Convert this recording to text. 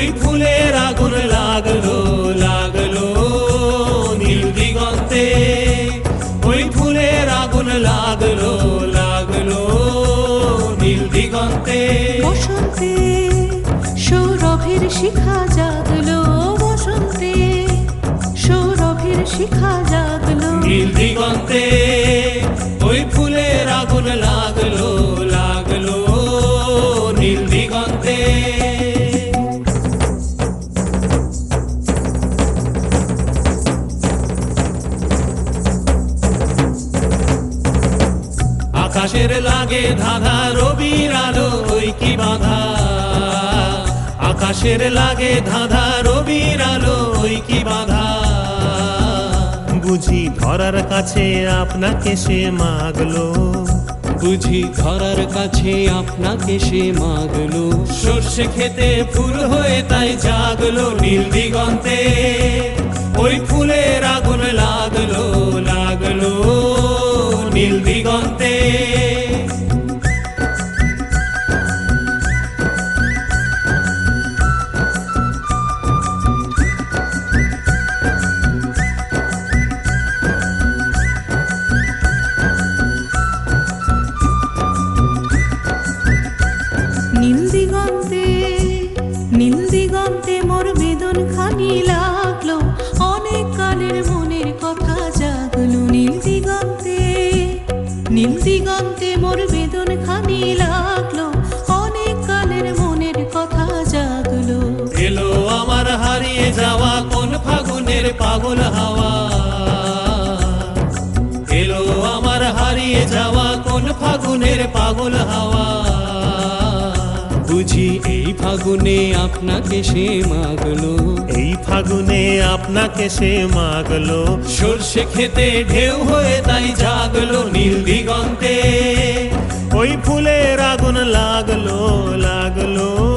ওই ফুলের আগুন লাগলো লাগলো নীল দিগন্তে, ওই ফুলের আগুন লাগলো লাগলো নীল দিগন্তে। বসন্তে সৌরভের শিখা জাগলো, বসন্তে সৌরভের শিখা জাগলো নীল দিগন্তে, ওই ফুলের আগুন লাগলো লাগলো নীল দিগন্তে। আকাশের লাগে ধাঁধা রবির আলো ওই কি বাধা, আকাশের লাগে ধাঁধা রবির আলো ওই কি বাধা। বুঝি ধরার কাছে আপনাকে সে মাগলো, বুঝি ধরার কাছে আপনাকে সে মাগলো। সর্ষে খেতে ফুল হয়ে তাই জাগলো নীল দিগন্তে, ওই ফুলের আগুন লাগলো লাগলো নীল দিগন্তে। নীল দিগন্তে নীল দিগন্তে মোর বেদন খানি লাগলো, অনেক কালের মনের কথা জাগলো নীল দিগন্তে, নীল দিগন্তে মোর বেদন খানি লাগলো, অনেক কালের মনের কথা জাগলো। এলো আমার হারিয়ে যাওয়া কোন ফাগুনের পাগল হাওয়া, এলো আমার হারিয়ে যাওয়া কোন ফাগুনের পাগল হাওয়া। বুঝি এই ফাগুনে আপনাকে সে মাগলো, এই ফাগুনে আপনাকে সে মাগলো। সর্ষে খেতে ঢেউ হয়ে তাই জাগলো নীল দিগন্তে, ওই ফুলের আগুন লাগলো লাগলো